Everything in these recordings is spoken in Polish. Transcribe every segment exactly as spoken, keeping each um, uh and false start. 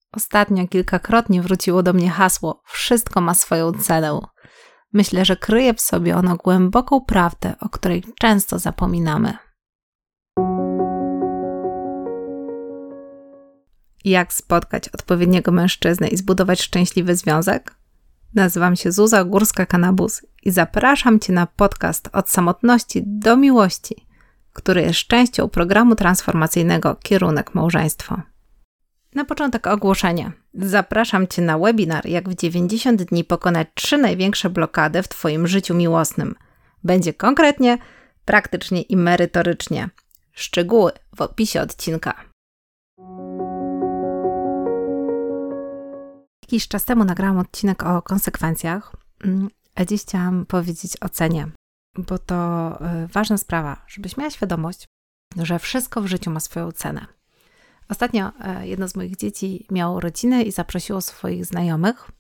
Ostatnio kilkakrotnie wróciło do mnie hasło „Wszystko ma swoją cenę”. Myślę, że kryje w sobie ono głęboką prawdę, o której często zapominamy. Jak spotkać odpowiedniego mężczyznę i zbudować szczęśliwy związek? Nazywam się Zuza Górska-Kanabus i zapraszam Cię na podcast Od samotności do miłości, który jest częścią programu transformacyjnego Kierunek Małżeństwo. Na początek ogłoszenie. Zapraszam Cię na webinar Jak w dziewięćdziesiąt dni pokonać trzy największe blokady w Twoim życiu miłosnym. Będzie konkretnie, praktycznie i merytorycznie. Szczegóły w opisie odcinka. Jakiś czas temu nagrałam odcinek o konsekwencjach, a dziś chciałam powiedzieć o cenie, bo to ważna sprawa, żebyś miała świadomość, że wszystko w życiu ma swoją cenę. Ostatnio jedno z moich dzieci miało rodzinę i zaprosiło swoich znajomych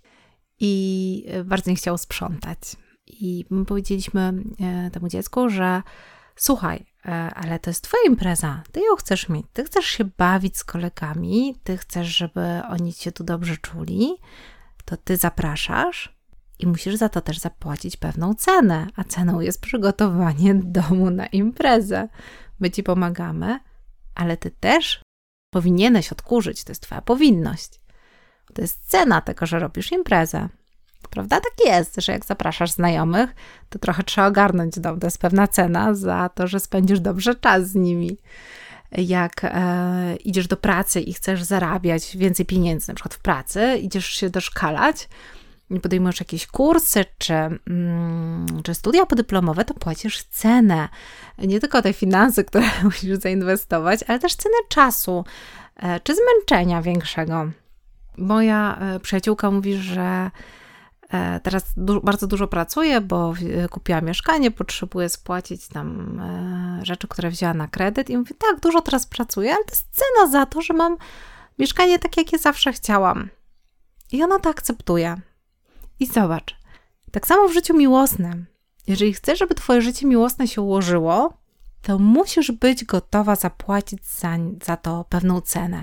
i bardzo nie chciało sprzątać. I my powiedzieliśmy temu dziecku, że słuchaj, ale to jest twoja impreza, ty ją chcesz mieć, ty chcesz się bawić z kolegami, ty chcesz, żeby oni cię tu dobrze czuli, to ty zapraszasz i musisz za to też zapłacić pewną cenę, a ceną jest przygotowanie domu na imprezę. My ci pomagamy, ale ty też powinieneś odkurzyć, to jest twoja powinność. To jest cena tego, że robisz imprezę. Prawda? Tak jest, że jak zapraszasz znajomych, to trochę trzeba ogarnąć dom. To jest pewna cena za to, że spędzisz dobrze czas z nimi. Jak e, idziesz do pracy i chcesz zarabiać więcej pieniędzy, na przykład w pracy, idziesz się doszkalać, podejmujesz jakieś kursy czy, mm, czy studia podyplomowe, to płacisz cenę. Nie tylko te finanse, które musisz zainwestować, ale też cenę czasu e, czy zmęczenia większego. Moja e, przyjaciółka mówi, że e, teraz du- bardzo dużo pracuje, bo w, kupiła mieszkanie, potrzebuje spłacić tam e, rzeczy, które wzięła na kredyt i mówi, tak, dużo teraz pracuję, ale to jest cena za to, że mam mieszkanie takie, jakie zawsze chciałam. I ona to akceptuje. I zobacz, tak samo w życiu miłosnym. Jeżeli chcesz, żeby twoje życie miłosne się ułożyło, to musisz być gotowa zapłacić za, za to pewną cenę.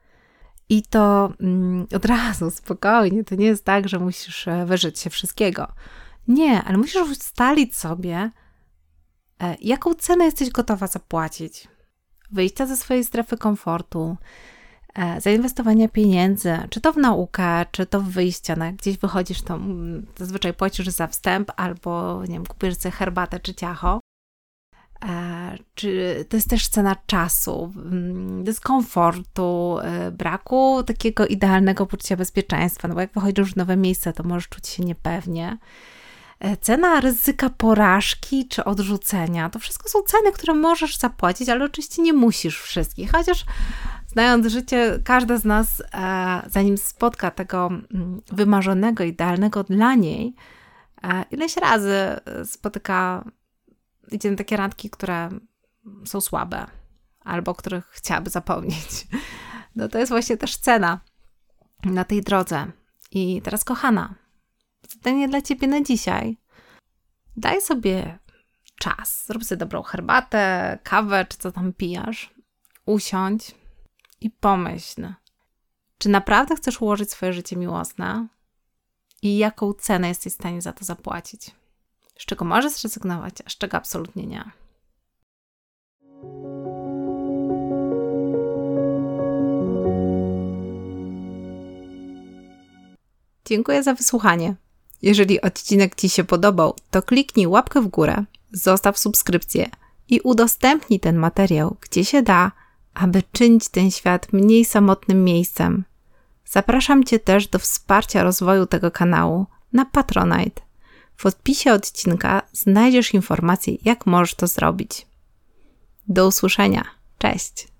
I to mm, od razu, spokojnie, to nie jest tak, że musisz wyżyć się wszystkiego. Nie, ale musisz ustalić sobie, e, jaką cenę jesteś gotowa zapłacić. Wyjścia ze swojej strefy komfortu, zainwestowania pieniędzy, czy to w naukę, czy to w wyjście, no jak gdzieś wychodzisz, to zazwyczaj płacisz za wstęp albo, nie wiem, kupisz sobie herbatę czy ciacho. Czy to jest też cena czasu, dyskomfortu, braku takiego idealnego poczucia bezpieczeństwa, no bo jak wychodzisz w nowe miejsce, to możesz czuć się niepewnie. Cena ryzyka porażki czy odrzucenia, to wszystko są ceny, które możesz zapłacić, ale oczywiście nie musisz wszystkich, chociaż znając życie, każda z nas, e, zanim spotka tego wymarzonego, idealnego dla niej, e, ileś razy spotyka, idzie na takie randki, które są słabe, albo o których chciałaby zapomnieć. No to jest właśnie też cena na tej drodze. I teraz, kochana, zadanie dla ciebie na dzisiaj. Daj sobie czas, zrób sobie dobrą herbatę, kawę, czy co tam pijasz, usiądź i pomyśl, czy naprawdę chcesz ułożyć swoje życie miłosne i jaką cenę jesteś w stanie za to zapłacić. Z czego możesz zrezygnować, a z czego absolutnie nie. Dziękuję za wysłuchanie. Jeżeli odcinek Ci się podobał, to kliknij łapkę w górę, zostaw subskrypcję i udostępnij ten materiał, gdzie się da, aby czynić ten świat mniej samotnym miejscem. Zapraszam Cię też do wsparcia rozwoju tego kanału na Patronite. W opisie odcinka znajdziesz informacje, jak możesz to zrobić. Do usłyszenia. Cześć!